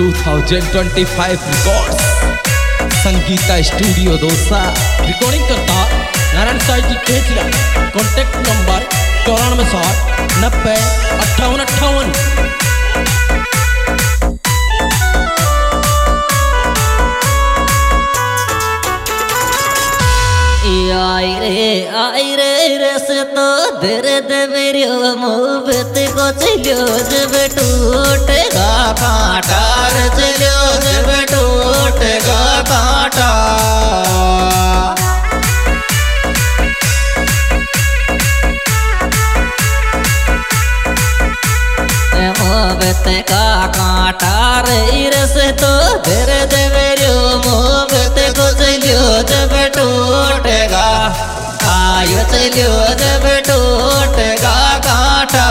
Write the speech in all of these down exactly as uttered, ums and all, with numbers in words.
To thousand twenty five records Sangeeta studio Dosa recording करता Narayan Sai ji Kechra. Contact number चौरानवे साठ नब्बे अट्ठावन अट्ठावन। आई रे आई रे रस तो दर्द मेरे मोहब्बत को चलो जब टूटेगा कांटा रे चलो जब टूटेगा कांटा। मोहब्बत का कांटा रे रस तो दर्द मेरे मोहब्बत को चलो जब टूटेगा आयो चलो जब टूटेगा कांटा।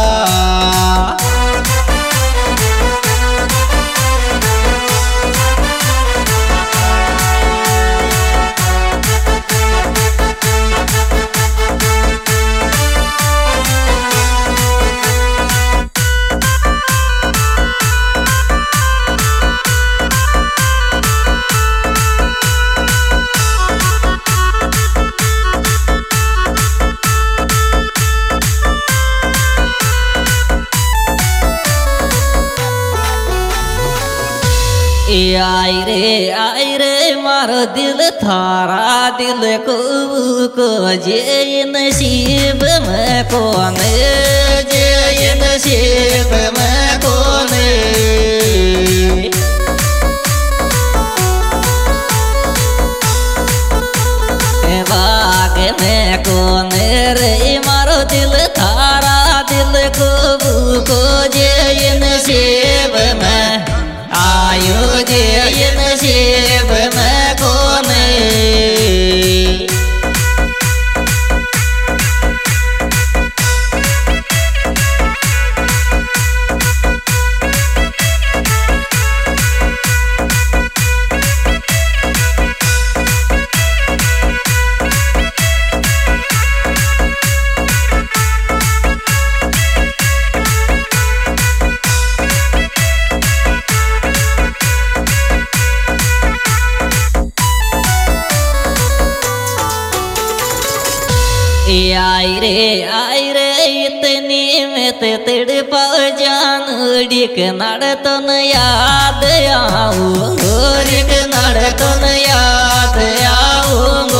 आई रे आई रे मारो दिल थारा दिल को को जे नसीब में कौन जे नसीब में कौन बाग में कौन रे मारो दिल थारा दिल को को जे नसीब में आयो जे नसीब में कौन। आई रे आई रे इतनी में ते तड़पा जान डिक नड़ तो न याद आऊंगो डिक नड़ तो न याद आऊंगो।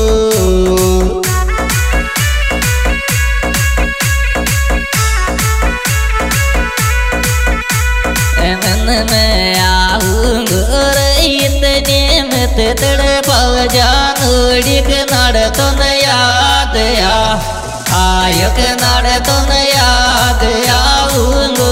मन में आऊंगो रे इतनी में ते तड़पा जान डिक नड़ तो न याद आयो के नाड़े तो न याद आऊंगो।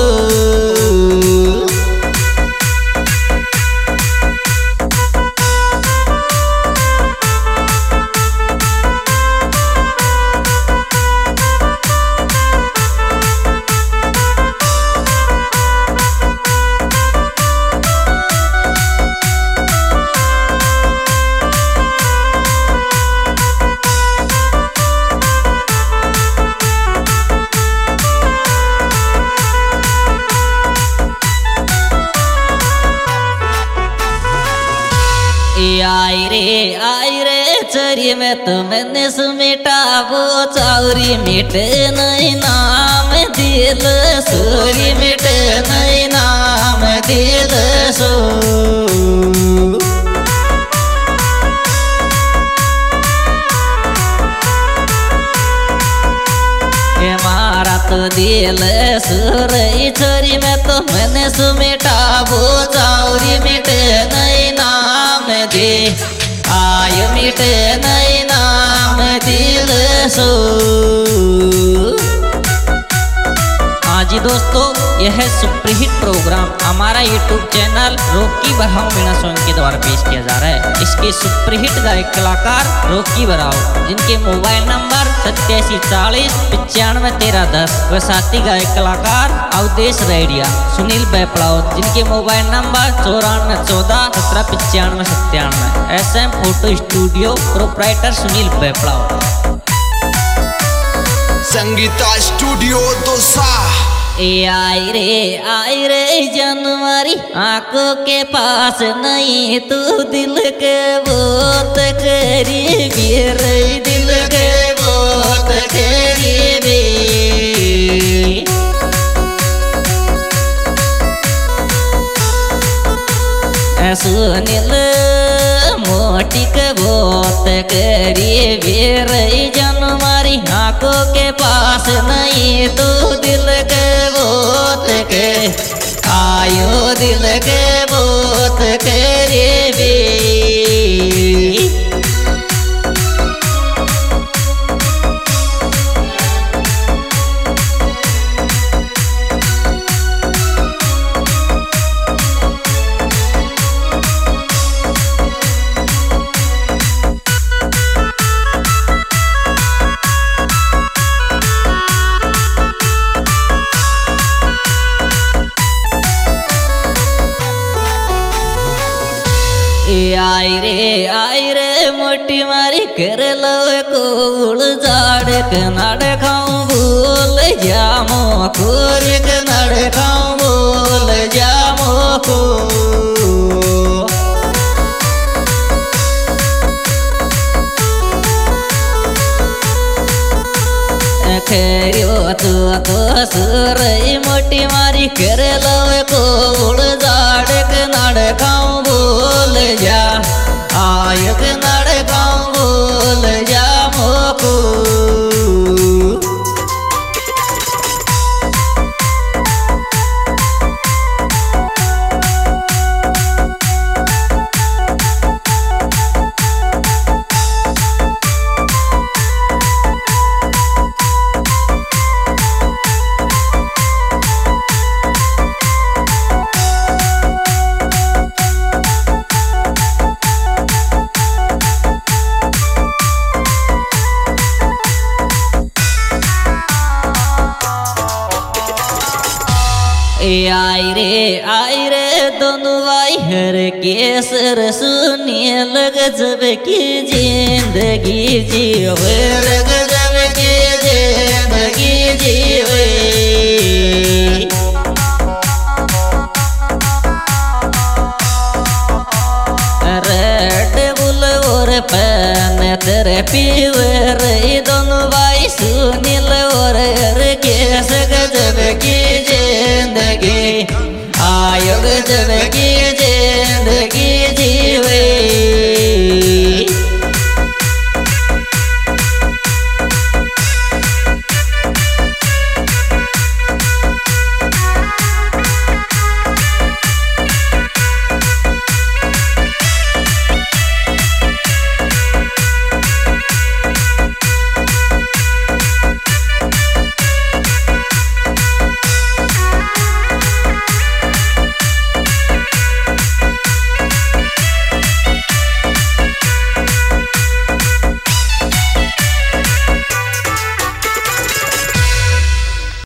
आई रे आई रे चरी में तुमने सुमिटा वो चौरी मिट नहीं नाम दिल सूरी मिट नहीं नाम दिल सो। मारा तो दिल सुरई छोरी में तुमने सुमिटा वो चौरी मिट नहीं नाम दे आयो मिट नहीं नाम दिल सो। हाँ जी दोस्तों, यह सुपरहिट प्रोग्राम हमारा YouTube channel Rocky Barav Meena song के द्वारा पेश किया जा रहा है। इसके सुपरहिट गायक कलाकार रॉकी बराव, जिनके मोबाइल नंबर सत्तासी चालीस पचानवे तेरह दस व साथी गायक कलाकार अवधेश रेडिया सुनील बैपड़ाव, जिनके मोबाइल नंबर चौरानवे चौदह सत्रह पचानवे सत्तानवे। S M photo studio proprietor Sunil बैपड़ाव। संगीता स्टूडियो दोसा। ए आई रे आई रे जनवरी आंखों के पास नहीं तू दिल के बहुत करीबी रे दिल के बहुत करीबी सुनील मोटी के बहुत करीबी रे जनवरी आंखों के पास नहीं तू दिल के बहुत के आयो दिल के बहुत करीबी आई रे आई रे मोटी मारी कर लो कोल जाड़ कनाड़ खाऊं बोल जामो खोर कनाड़ खाऊं बोल जामो को खरियो तो तो सुर मोटी मारी कर लो कोल जाड़ कनाड़ खाऊं बोल जा आयक नड़ गाँव बोल जा मोको आई रे आई रे दोनों भाई हर केसर सुनिए लग जब की जिंदगी जीवे लग जब की जिंदगी जीवे रेड बुल और पैन तेरे पीवे रे दोनों भाई सुनील और हर केस गजब की जिंदगी आयोग जब की जिंदगी